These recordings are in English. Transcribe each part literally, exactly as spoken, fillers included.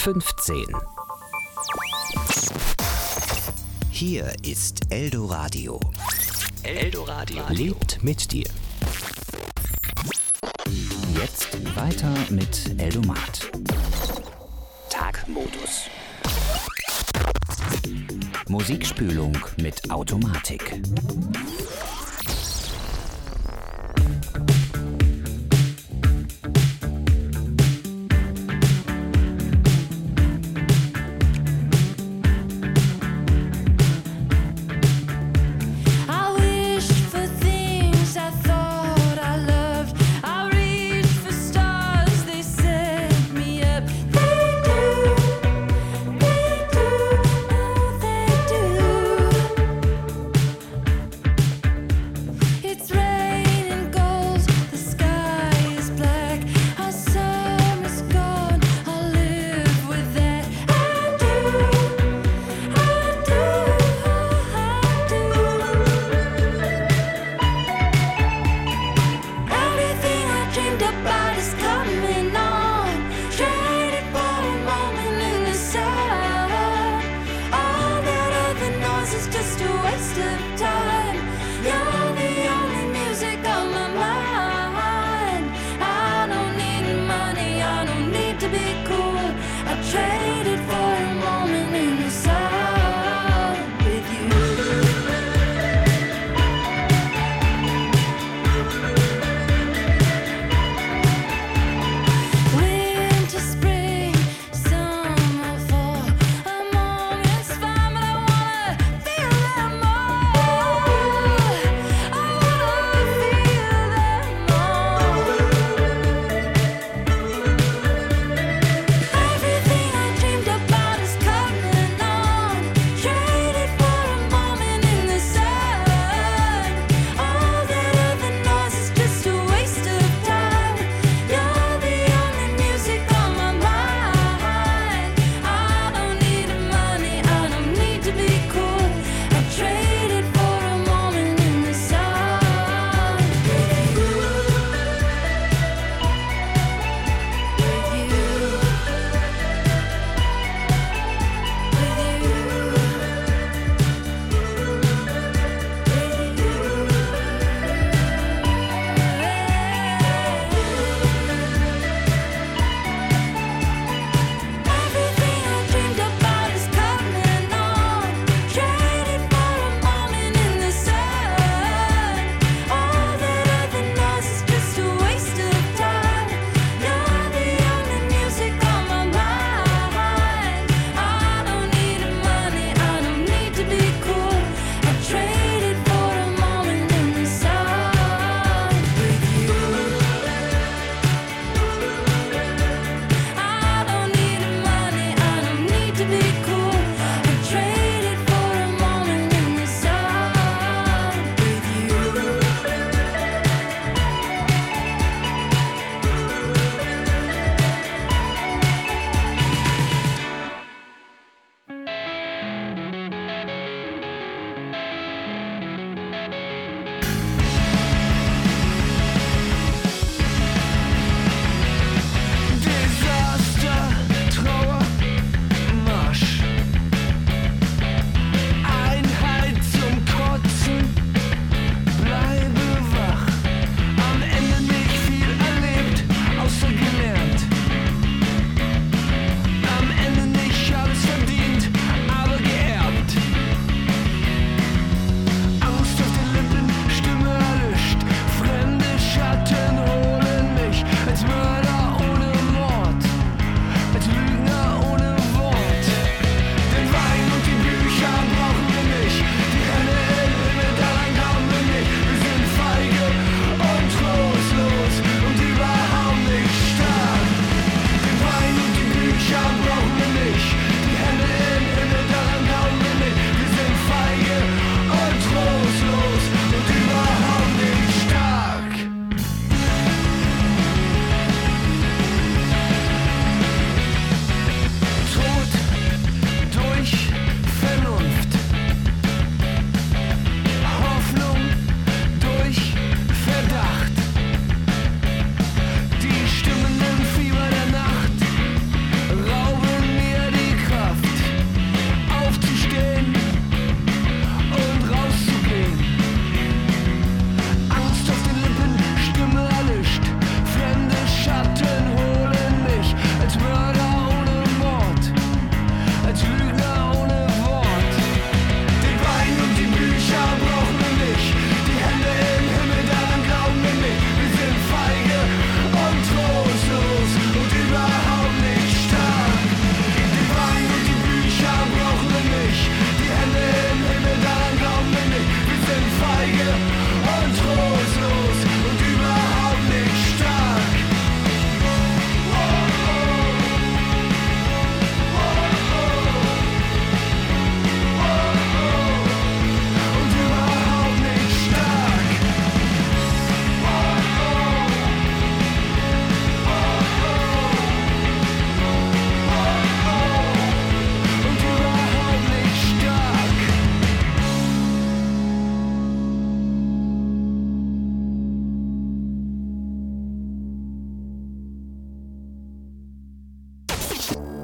fünfzehn. Hier ist Eldoradio. Eldoradio lebt mit dir. Jetzt weiter mit Eldomat. Tagmodus. Musikspülung mit Automatik.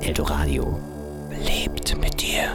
Eldoradio lebt mit dir.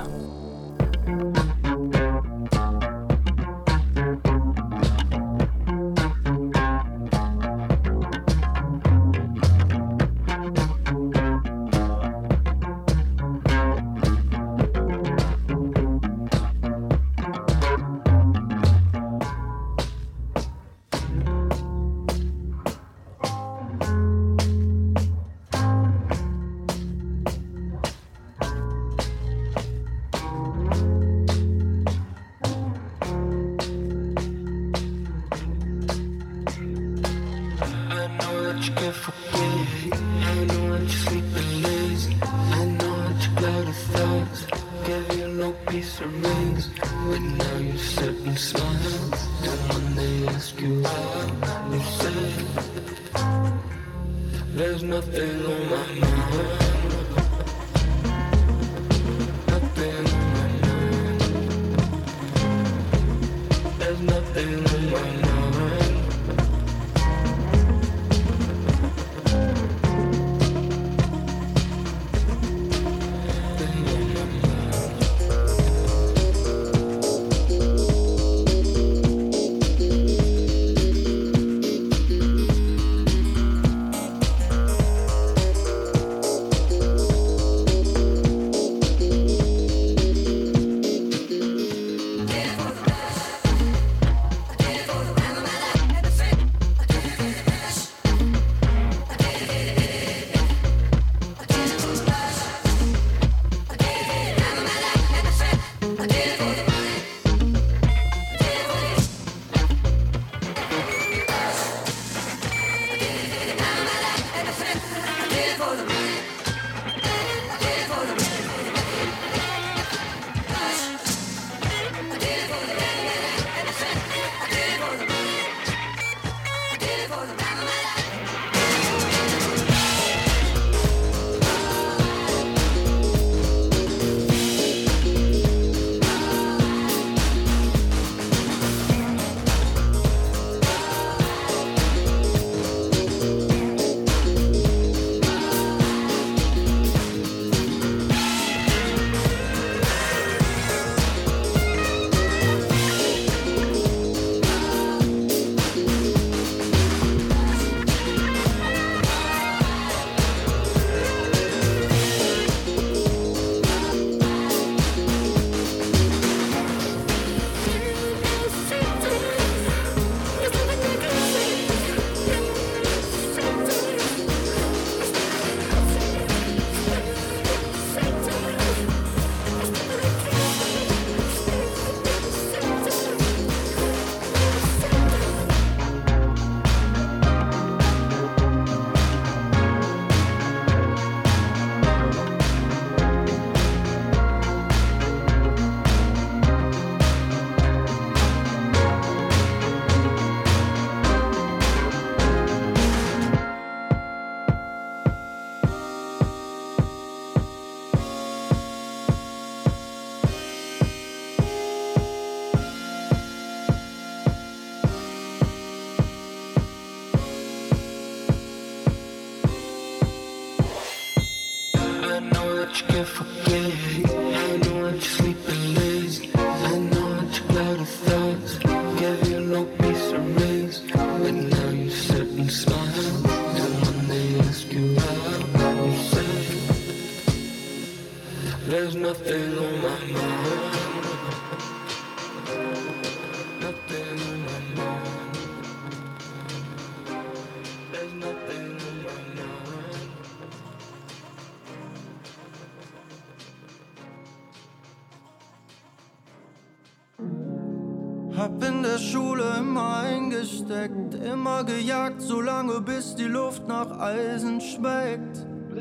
Hab in der Schule immer eingesteckt, immer gejagt, solange bis die Luft nach Eisen schmeckt.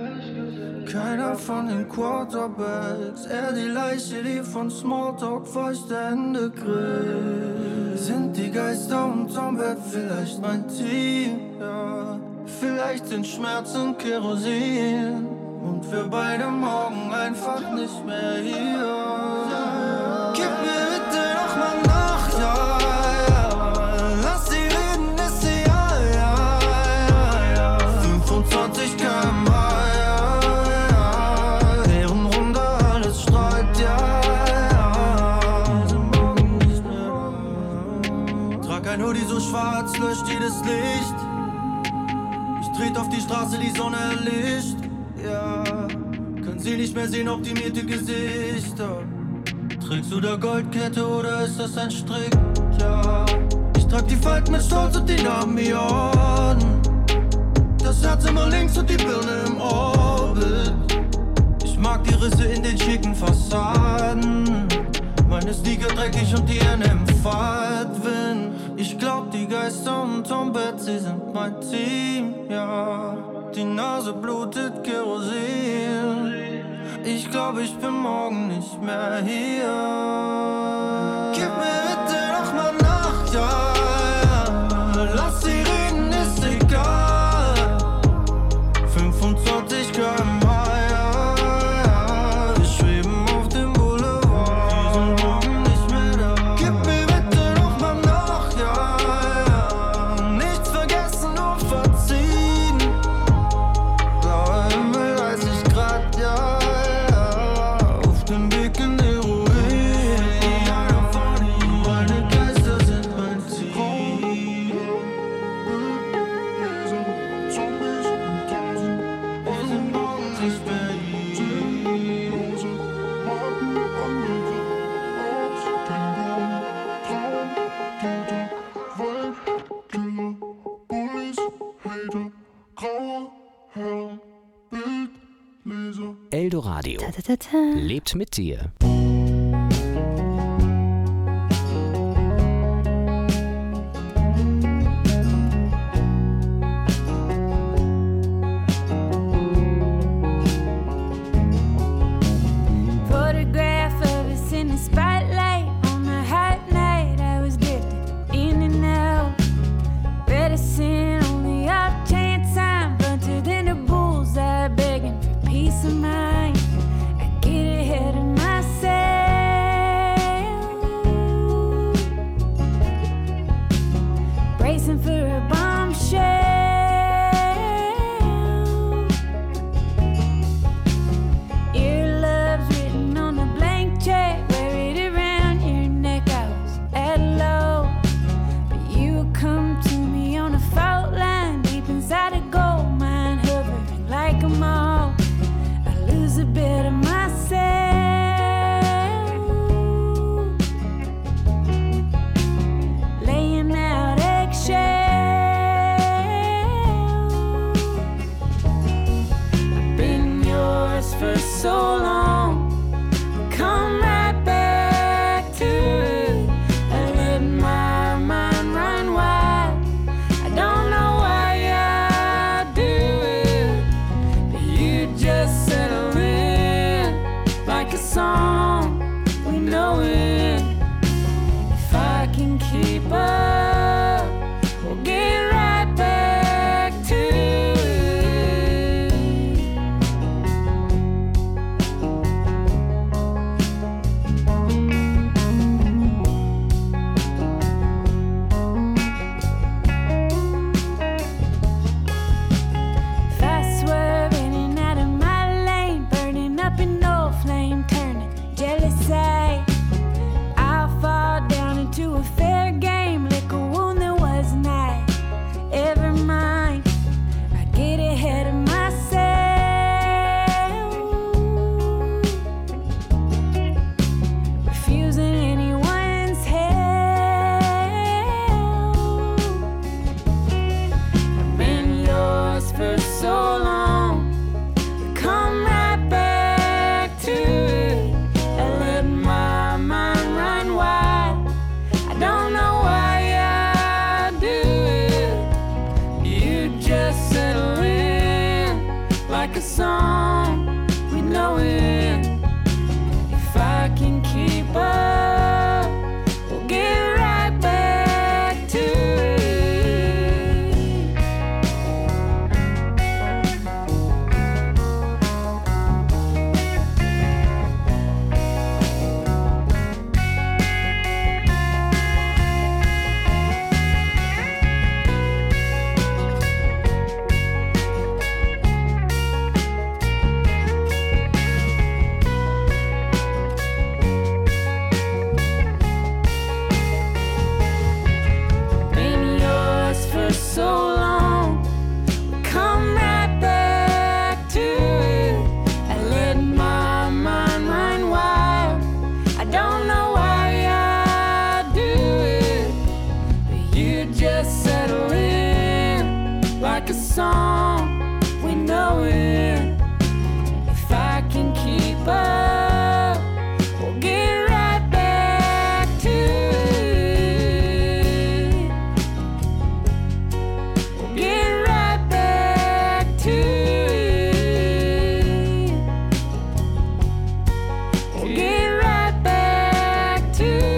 Keiner von den Quarterbacks, eher die Leiche, die von Smalltalk feuchte Hände kriegt. Sind die Geister unterm Bett vielleicht mein Team? Ja, vielleicht sind Schmerzen Kerosin und wir beide morgen einfach nicht mehr hier. Gib mir bitte noch mal nach, ja, ja. Lass sie reden, ist sie ja, ja, ja, ja. fünfundzwanzig Kilometer pro Stunde, ja, ja. Straße die Sonne erlischt. Ja, können sie nicht mehr sehen, optimierte Gesichter. Trägst du da Goldkette oder ist das ein Strick? Ja, ich trag die Falten mit Stolz und die Namen Millionen. Das Herz immer links und die Birne im Orbit. Ich mag die Risse in den schicken Fassaden. Meine Sneaker dreckig und die N M Fahrtwind. Ich glaub, die Geister um Tom Bett, sie sind mein Team, ja. Die Nase blutet Kerosin. Ich glaub, ich bin morgen nicht mehr hier. Gib mir bitte noch mal Nacht, ja, ja. Lass sie reden, ist egal. fünfundzwanzig Kilometer pro Stunde. Eldoradio lebt mit dir. Peace of mind, I get ahead of myself. song, we know it. If I can keep up, we'll get right back to it. We'll get right back to it. We'll get right back to it.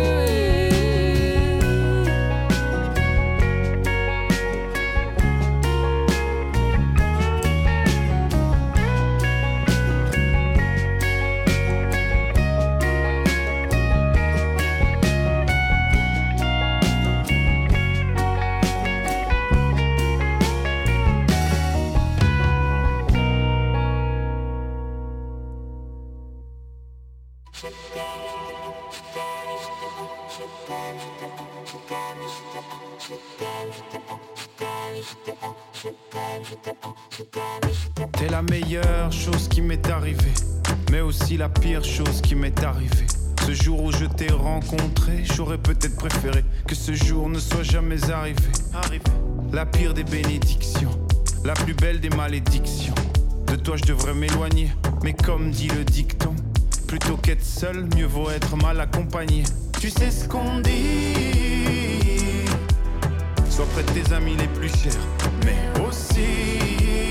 T'es la meilleure chose qui m'est arrivée, mais aussi la pire chose qui m'est arrivée. Ce jour où je t'ai rencontré, j'aurais peut-être préféré que ce jour ne soit jamais arrivé. La pire des bénédictions, la plus belle des malédictions. De toi je devrais m'éloigner, mais comme dit le dicton, plutôt qu'être seul, mieux vaut être mal accompagné. Tu sais ce qu'on dit, sois près de tes amis les plus chers, mais aussi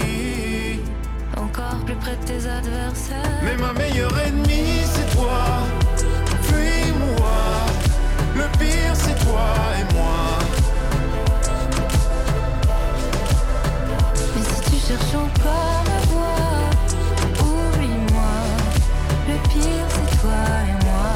Encore plus près de tes adversaires. mais ma meilleure ennemie c'est toi. Fuis-moi, le pire c'est toi et moi. Mais si tu cherches encore à voir, oublie-moi. Le pire c'est toi et moi.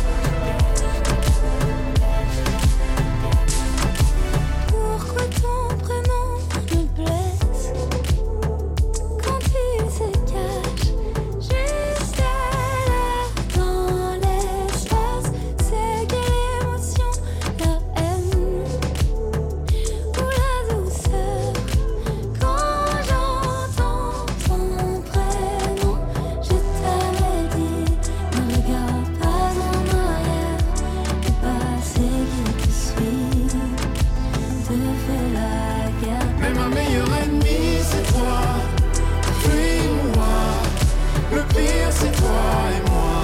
Pourquoi ton prénom me blesse quand il se cache juste à l'heure dans l'espace? C'est quelle émotion, la haine ou la douceur? Quand j'entends ton prénom, je t'avais dit, ne regarde pas en arrière. Le passé qui te suit te fait la guerre. Mais ma meilleure ennemie c'est toi. Fuis-moi, le pire c'est toi et moi.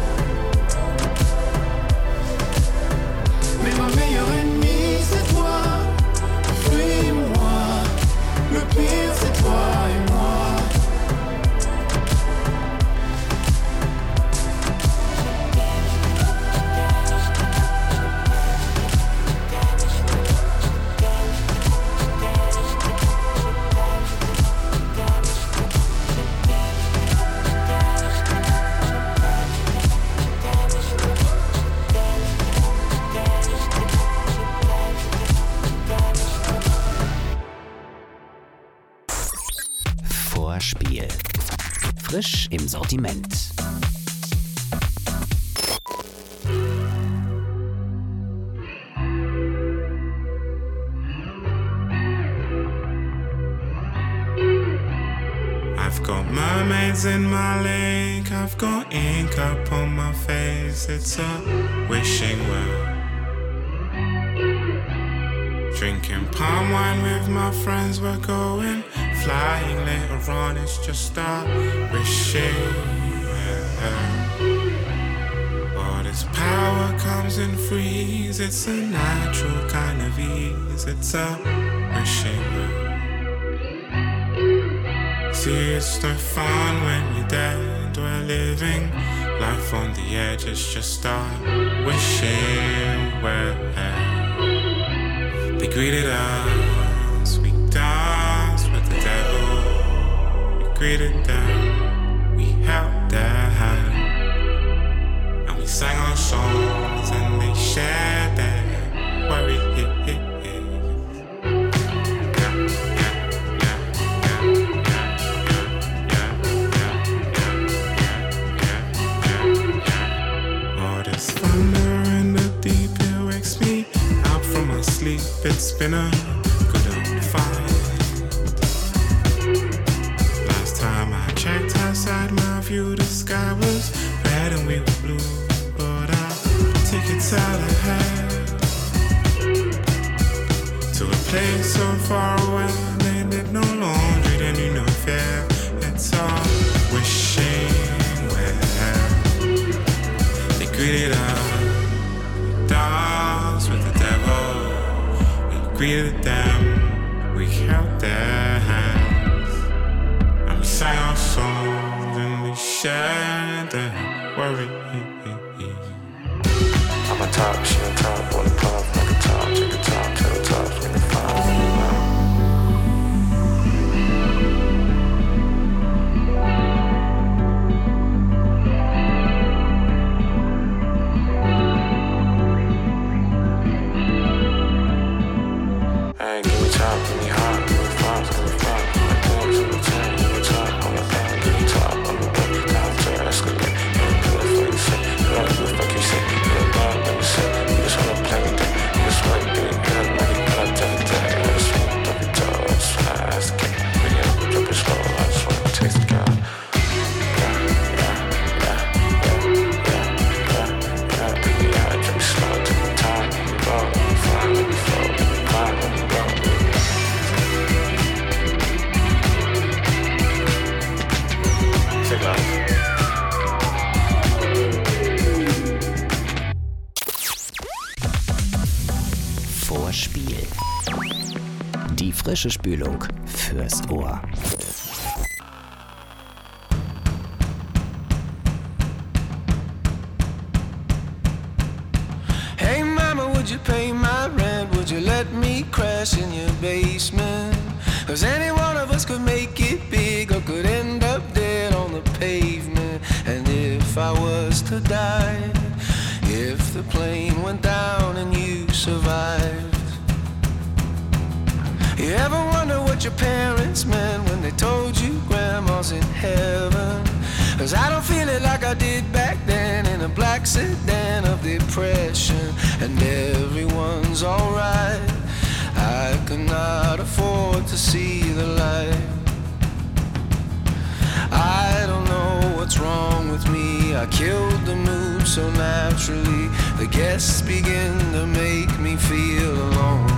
Mais ma meilleure ennemie c'est toi. Fuis-moi, le pire c'est toi et moi. Vorspiel. Frisch im Sortiment. I've got mermaids in my lake, I've got ink up on my face, it's a wishing well. Drinking palm wine with my friends, we're going flying later on, it's just a wishing well. All this power comes in threes, it's a natural kind of ease, it's a wishing well. See, it's no fun when you're dead. We're living life on the edge. It's just a wishing well. They greeted us. We danced with the devil. We greeted them. We held their hand. And we sang our songs and they shared their worry. It's been a good old fight. Last time I checked outside my view, the sky was red and we were blue. But our tickets out ahead to a place so far away, made it no laundry, then you know fair. It's all wishing well. They greeted us, dolls with the devil. We greeted them, we held their hands, and we sang our songs and we shared their worries. I'm on top, she on top, wanna pop, like a top, take a top, tell the top, give me five. Hey, give me top, give me hot, give me five, give me five, give me ten, give me ten, give me top, on the back, give me top, on the back, down to escalate, and do it for you say, you gotta do it like you say, you're bad, let me say, you just wanna play with that, you just wanna get it good, like you gotta tell it that, I just wanna drop it down, I just wanna ask it, bring it up, drop it slow, I just wanna taste it, girl. Vorspiel. Die frische Spülung fürs Ohr. Hey mama, would you pay my rent? Would you let me crash in your basement? 'Cause any one of us could make it big or could end up dead on the pavement. And if I was to die, if the plane went down and you survived, you ever wonder what your parents meant when they told you grandma's in heaven? 'Cause I don't feel it like I did back then in a black sedan of depression. And everyone's alright, I could not afford to see the light. I don't know what's wrong with me, I killed the mood so naturally. The guests begin to make me feel alone.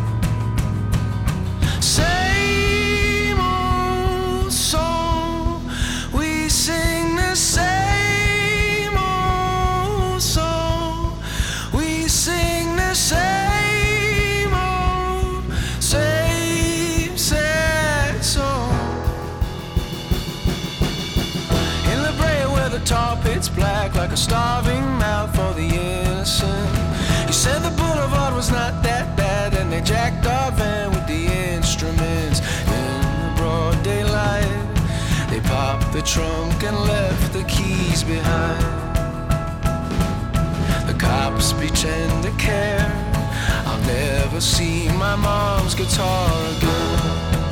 Same old song, we sing the same old song, we sing the same old, same sad song. In La Brea where the tar pit's black like a starving mouth for the innocent. You said the boulevard was not that bad and they jacked our van with the instruments. In the broad daylight they popped the trunk and left the keys behind. The cops pretend to care, I'll never see my mom's guitar again.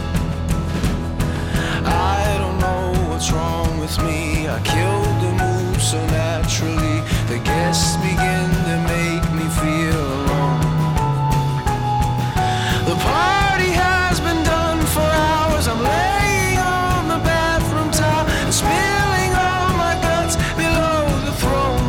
I don't know what's wrong with me, I killed the mood so naturally. The guests begin to make me feel alone. The party has been done for hours, I'm laying on the bathroom towel and spilling all my guts below the throne.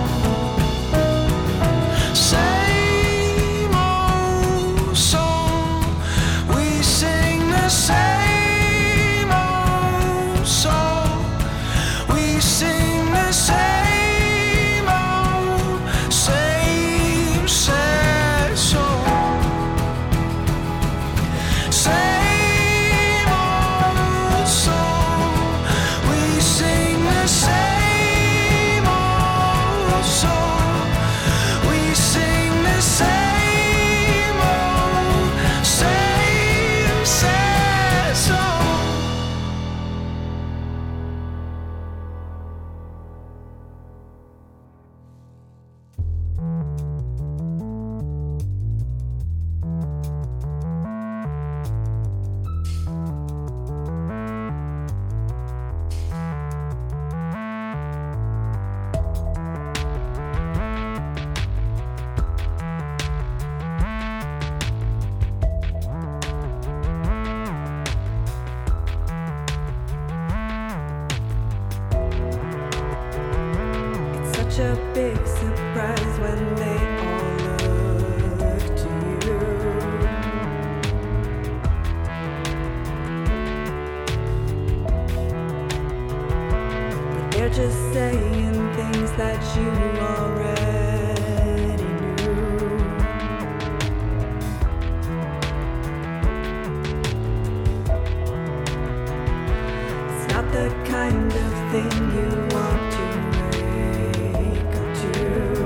Same old song, we sing the same old song, we sing the same old, same sad song. Same old song, we sing the same old song, we sing the same old, same sad song. Such a big surprise when they all look to you. just saying things that you already knew. It's not the kind of thing you want to wake up to.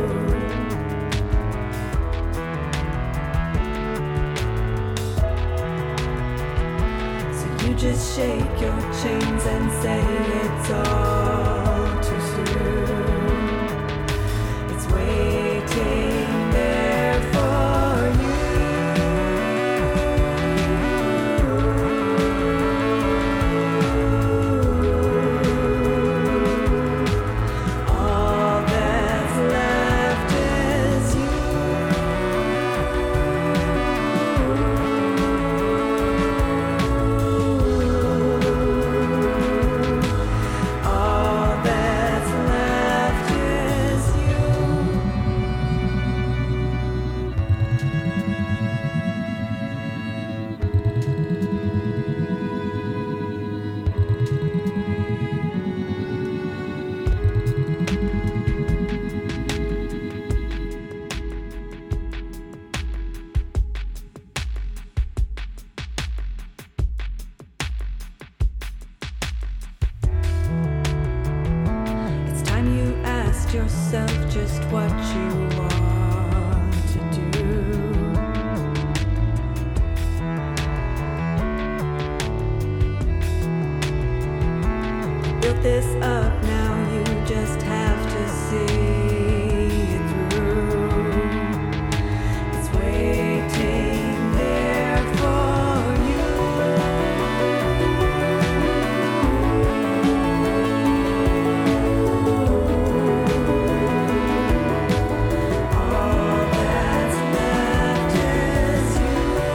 So you just shake your chains and say it's all too soon. It's waiting there for you. All that's left is you. All that's left is you. It's time you asked yourself just what you want to do. Built this up, now you just have to see it through. It's waiting there for you. All that's left is you.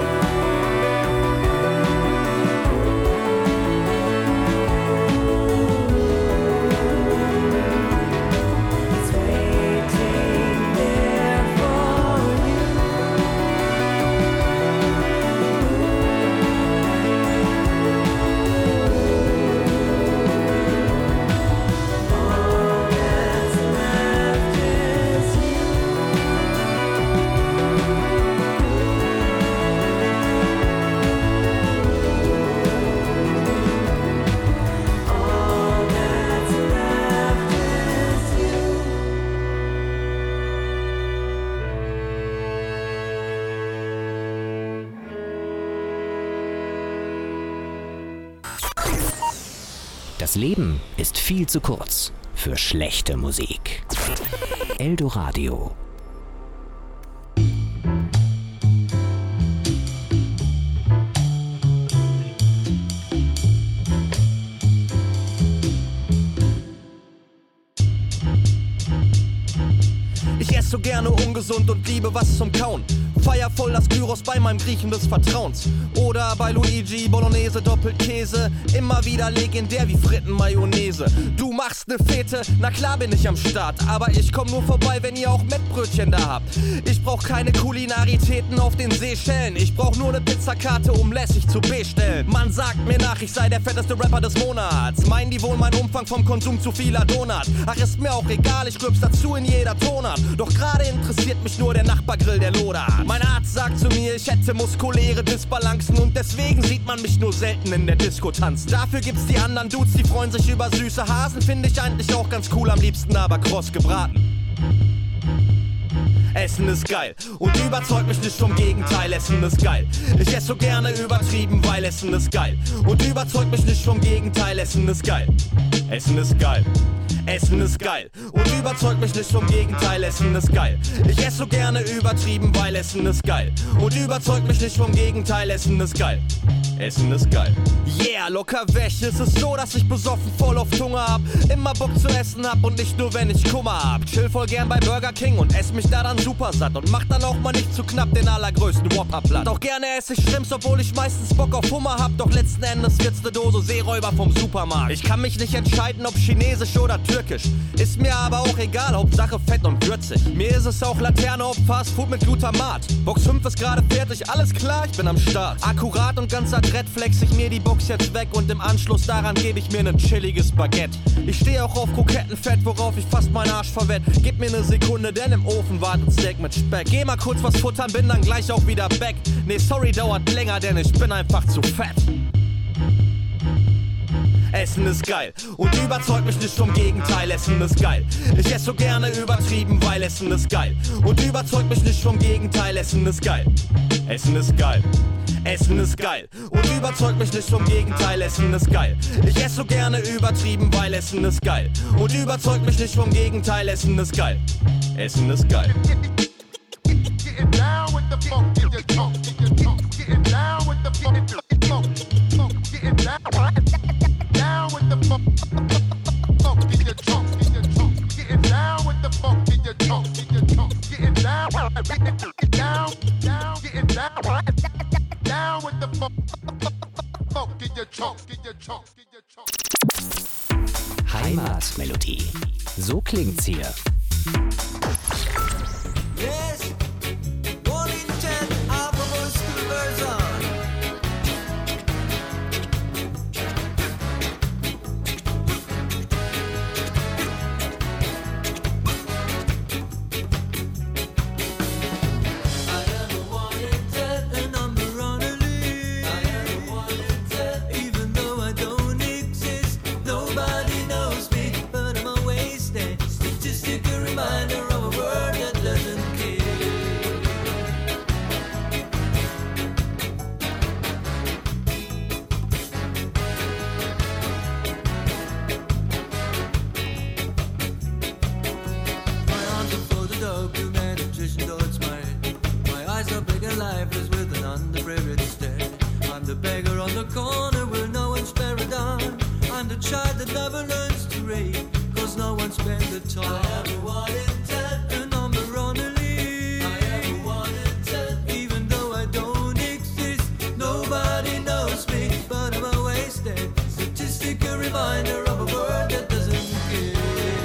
It's waiting there for you. All that's left is you. All that's left is you. Das Leben ist viel zu kurz für schlechte Musik. Eldoradio. Ich esse so gerne ungesund und liebe was zum Kauen. Feier voll das Gyros bei meinem Griechen des Vertrauens. Oder bei Luigi Bolognese Doppelkäse. Immer wieder legendär wie Fritten Mayonnaise. Du machst ne Fete, na klar bin ich am Start. Aber ich komm nur vorbei, wenn ihr auch Mettbrötchen da habt. Ich brauch keine Kulinaritäten auf den Seychellen. Ich brauch nur ne Pizzakarte, um lässig zu bestellen. Man sagt mir nach, ich sei der fetteste Rapper des Monats. Meinen die wohl mein Umfang vom Konsum zu vieler Donut? Ach, ist mir auch egal, ich rülps dazu in jeder Tonart. Doch gerade interessiert mich nur der Nachbargrill, der lodert. Mein Arzt sagt zu mir, ich hätte muskuläre Disbalancen und deswegen sieht man mich nur selten in der Disco tanzen. Dafür gibt's die anderen Dudes, die freuen sich über süße Hasen. Finde ich eigentlich auch ganz cool, am liebsten aber kross gebraten. Essen ist geil und überzeugt mich nicht vom Gegenteil. Essen ist geil. Ich esse so gerne übertrieben, weil Essen ist geil. Und überzeugt mich nicht vom Gegenteil. Essen ist geil. Essen ist geil. Essen ist geil und überzeugt mich nicht vom Gegenteil. Essen ist geil. Ich esse so gerne übertrieben, weil Essen ist geil. Und überzeugt mich nicht vom Gegenteil. Essen ist geil. Essen ist geil. Yeah, locker weg. Es ist so, dass ich besoffen voll auf Hunger hab. Immer Bock zu essen hab und nicht nur, wenn ich Kummer hab. Chill voll gern bei Burger King und ess mich da dann super satt. Und mach dann auch mal nicht zu knapp den allergrößten Whopper platt. Auch gerne esse ich Shrimps, obwohl ich meistens Bock auf Hummer hab. Doch letzten Endes wird's ne Dose Seeräuber vom Supermarkt. Ich kann mich nicht entscheiden, ob chinesisch oder türkisch. Ist mir aber auch egal, Hauptsache fett und würzig. Mir ist es auch Laterne auf Fastfood mit Glutamat. Box fünf ist gerade fertig, alles klar, ich bin am Start. Akkurat und ganz adrett flex ich mir die Box jetzt weg und im Anschluss daran gebe ich mir ein chilliges Baguette. Ich stehe auch auf Krokettenfett, worauf ich fast meinen Arsch verwett. Gib mir ne Sekunde, denn im Ofen wartet Steak mit Speck. Geh mal kurz was futtern, bin dann gleich auch wieder back. Nee, sorry, dauert länger, denn ich bin einfach zu fett. Essen ist geil und überzeugt mich nicht vom Gegenteil. Essen ist geil. Ich esse so gerne übertrieben, weil Essen ist geil. Und überzeugt mich nicht vom Gegenteil. Essen ist geil. Essen ist geil. Essen ist geil und überzeugt mich nicht vom Gegenteil. Essen ist geil. Ich esse so gerne übertrieben, weil Essen ist geil. Und überzeugt mich nicht vom Gegenteil. Essen ist geil. Essen ist geil. Getting down with the funk, get your tongue, get your tongue. Getting down with the funk, funk, funk. Getting down, down with the funk, funk, get your tongue, get your tongue. Getting down with the funk, get your tongue, get your tongue. Getting down, down, down, getting down, down with the funk, funk, get your tongue, get your tongue, get your tongue. Heimatmelodie. So klingt's hier. Yes, one in ten Alphabet School version. I am a one in ten, a number on a leaf. I am a one in ten, even though I don't exist. Nobody knows me, but I'm always there. Statistic, a reminder of a word that doesn't care. My arms are folded up, humanitarian towards my head. My eyes are big and lifeless with an underprivileged stare. I'm the beggar on the corner where no one's paradise. I'm the child that never learns to read, cause no one spent the time. I am a one in ten, a number on a leaf. I am a one in ten, even though I don't exist. Nobody knows me, but I'm always there. Statistic, a reminder of a word that doesn't care.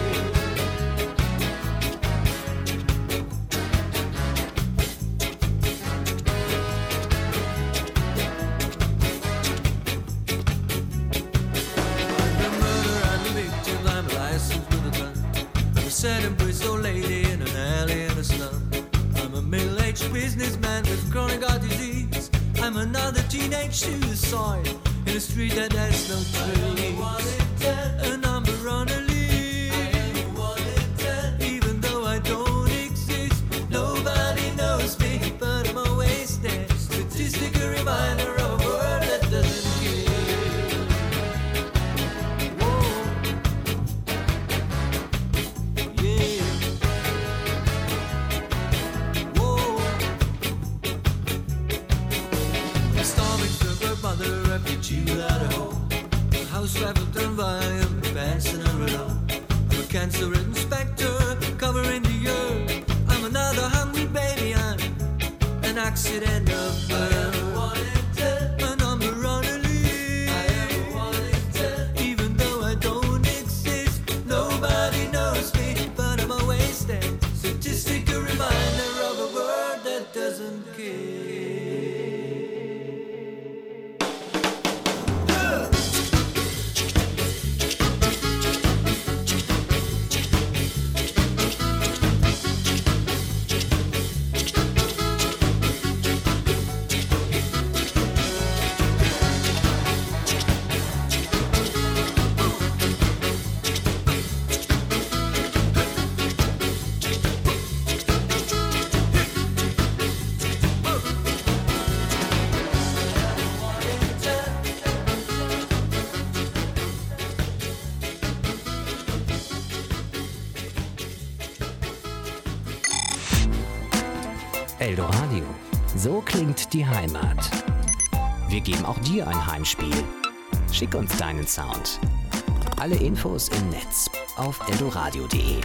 The murder and the victim, I'm a license with a gun. I'm a sad and Bristol lady in an alley in a slum. I'm a middle-aged businessman with chronic heart disease. I'm another teenage suicide in a street that has no trees. A number on a leaf. Even though I don't exist, nobody knows me, but I'm always there. Statistic, a reminder of a word that doesn't care. Whoa. Yeah. Whoa. A starving suburb mother, refugee without a home. A housewife of done by a pants and a alone. I'm a cancer-ridden spectre covering the earth. I'm another hungry baby, I'm an accident of birth. A number on a leaf. Even though I don't exist, nobody knows me, but I'm always there. Statistic, a reminder of a word that doesn't care. Eldoradio. So klingt die Heimat. Wir geben auch dir ein Heimspiel. Schick uns deinen Sound. Alle Infos im Netz auf eldoradio punkt de.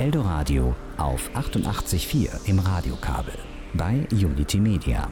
Eldoradio auf achtundachtzig Komma vier im Radiokabel bei Unity Media.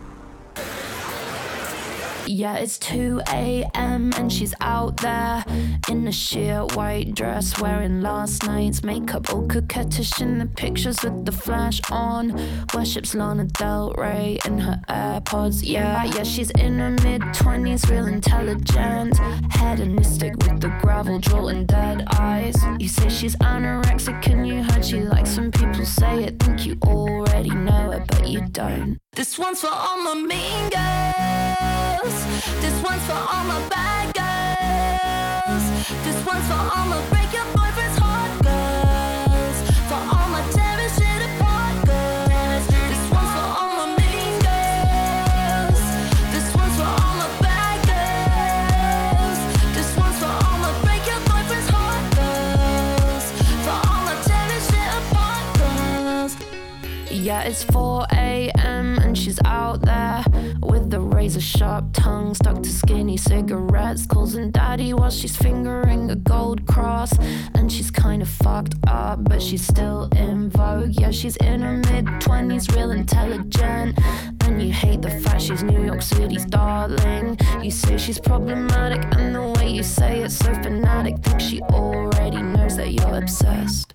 Yeah, it's two a.m. and she's out there in a sheer white dress, wearing last night's makeup, all coquettish in the pictures with the flash on. Worships Lana Del Rey in her AirPods. Yeah, yeah, she's in her mid-twenties, real intelligent, hedonistic with the gravel drawl and dead eyes. You say she's anorexic and you heard she likes when people say it. Think you already know it, but you don't. This one's for all my mean girls. This one's for all my bad girls. This one's for all my break your boyfriend's heart girls. For all my tear shit apart girls. This one's for all my mean girls. This one's for all my bad girls. This one's for all my break your boyfriend's heart girls. For all my tear shit apart girls. Yeah, it's four a.m. and she's out there with the razor sharp tongue stuck to skinny cigarettes, calling daddy while she's fingering a gold cross. And she's kind of fucked up, but she's still in vogue. Yeah, she's in her mid-twenties, real intelligent, and you hate the fact she's New York City's darling. You say she's problematic, and the way you say it's so fanatic. Think she already knows that you're obsessed.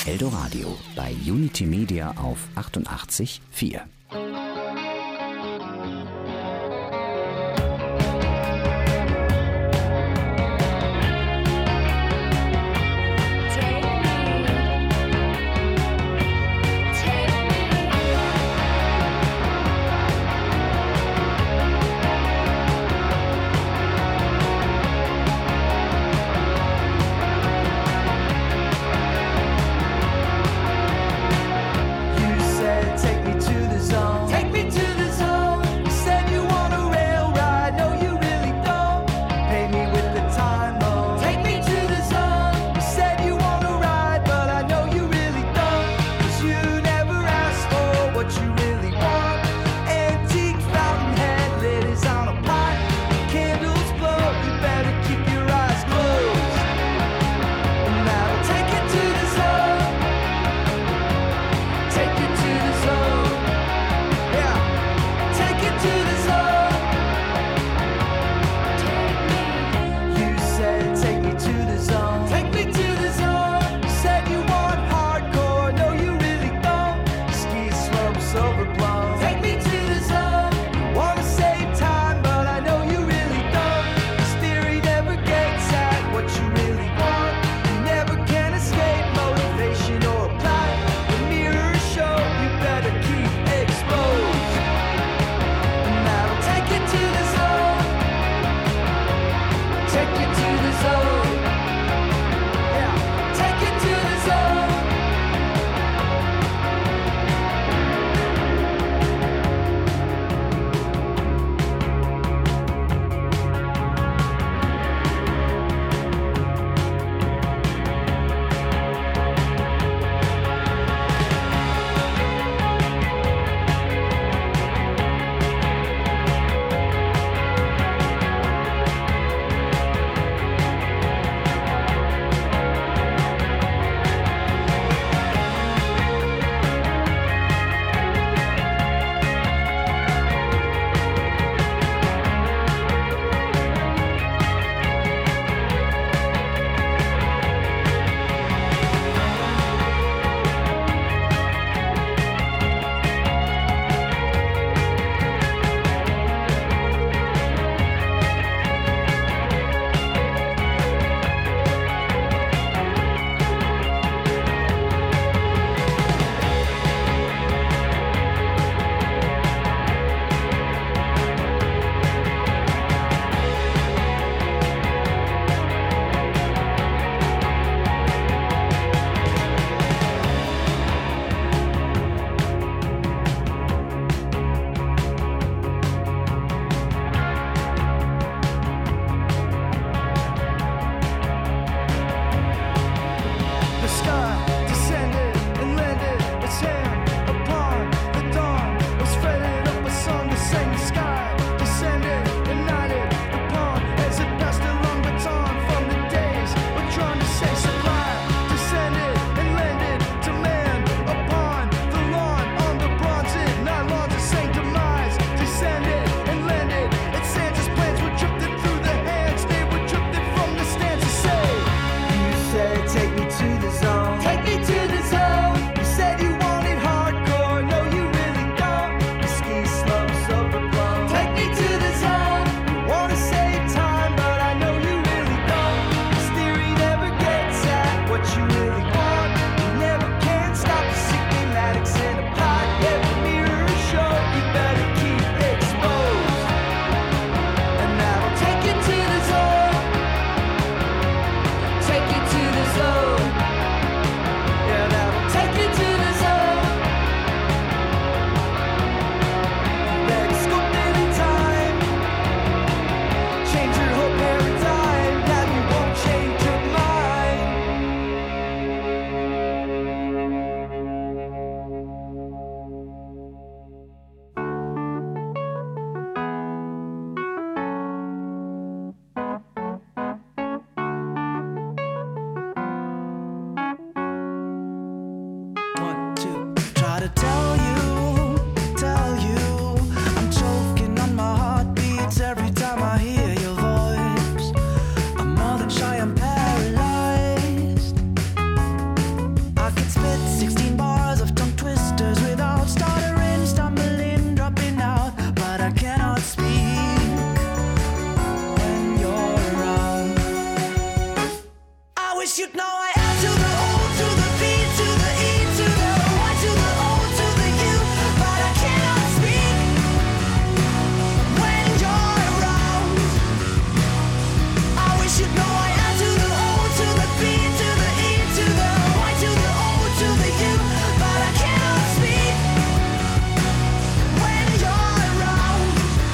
Eldoradio bei Unity Media auf achtundachtzig Komma vier. you'd know I am to the O, to the B, to the E, to the Y, to the O, to the U, but I cannot speak when you're around. I wish you'd know I am to the O, to the B, to the E, to the Y, to the O, to the U, but I cannot speak when you're around.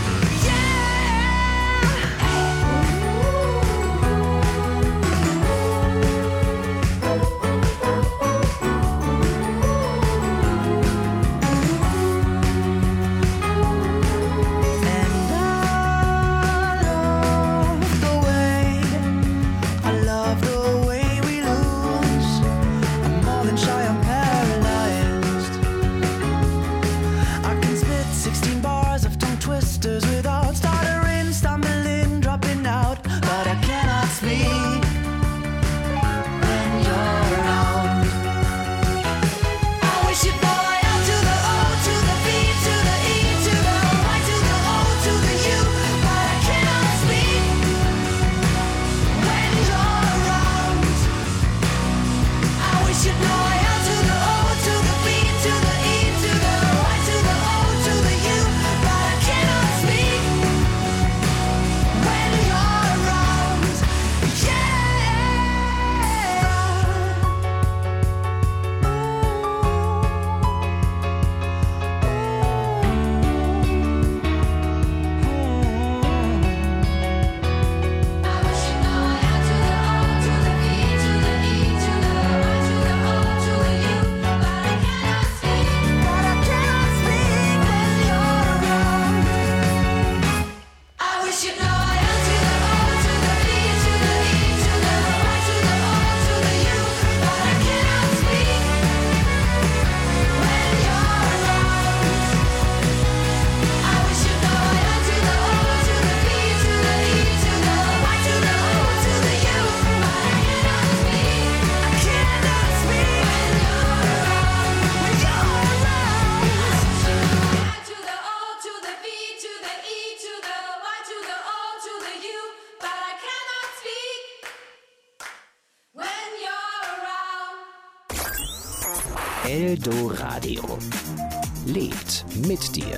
Eldoradio lebt mit dir.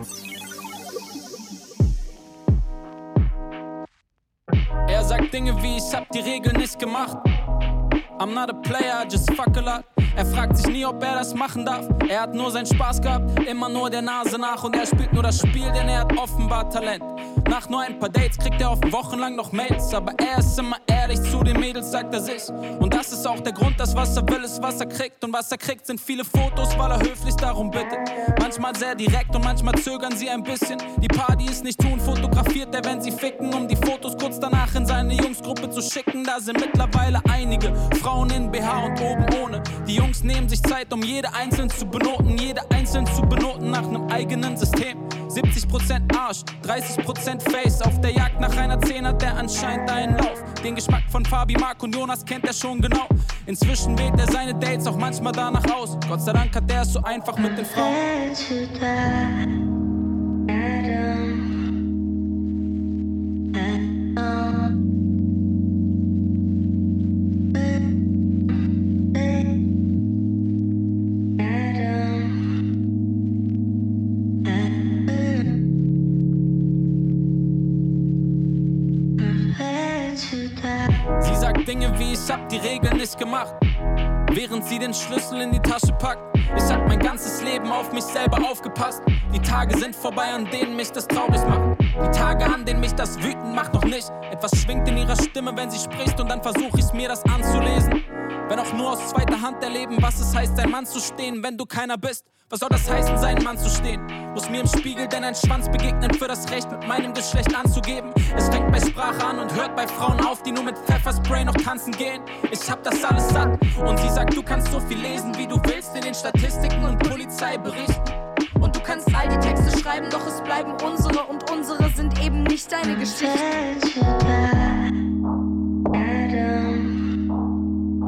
Er sagt Dinge wie, ich hab die Regeln nicht gemacht. I'm not a player, I just fuck a lot. Er fragt sich nie, ob er das machen darf. Er hat nur seinen Spaß gehabt, immer nur der Nase nach. Und er spielt nur das Spiel, denn er hat offenbar Talent. Nach nur ein paar Dates kriegt er oft wochenlang noch Mails. Aber er ist immer ehrlich zu den Mädels, sagt er sich. Und das ist auch der Grund, dass was er will, ist was er kriegt. Und was er kriegt, sind viele Fotos, weil er höflich darum bittet. Manchmal sehr direkt und manchmal zögern sie ein bisschen. Die Paar, die es nicht tun, fotografiert er, wenn sie ficken. Um die Fotos kurz danach in seine Jungsgruppe zu schicken. Da sind mittlerweile einige Frauen in B H und oben ohne. Die Jungs nehmen sich Zeit, um jede einzeln zu benoten. Jede einzeln zu benoten nach einem eigenen System. siebzig Prozent Arsch, dreißig Prozent Face. Auf der Jagd nach einer zehn hat er anscheinend einen Lauf. Den Geschmack von Fabi, Mark und Jonas kennt er schon genau. Inzwischen wählt er seine Dates auch manchmal danach aus. Gott sei Dank hat er es so einfach mit den Frauen. Sie sagt Dinge wie, ich hab die Regeln nicht gemacht, während sie den Schlüssel in die Tasche packt. Ich hab mein ganzes Leben auf mich selber aufgepasst. Die Tage sind vorbei, an denen mich das traurig macht. Die Tage, an denen mich das wütend macht, noch nicht. Etwas schwingt in ihrer Stimme, wenn sie spricht, und dann versuch ich mir das anzulesen. Wenn auch nur aus zweiter Hand erleben, was es heißt, ein Mann zu stehen, wenn du keiner bist. Was soll das heißen, sein Mann zu stehen? Muss mir im Spiegel denn ein Schwanz begegnen für das Recht, mit meinem Geschlecht anzugeben? Es fängt bei Sprache an und hört bei Frauen auf, die nur mit Pfefferspray noch tanzen gehen. Ich hab das alles satt. Und sie sagt, du kannst so viel lesen, wie du willst in den Statistiken und Polizeiberichten. Und du kannst all die Texte schreiben, doch es bleiben unsere, und unsere sind eben nicht deine Geschichten.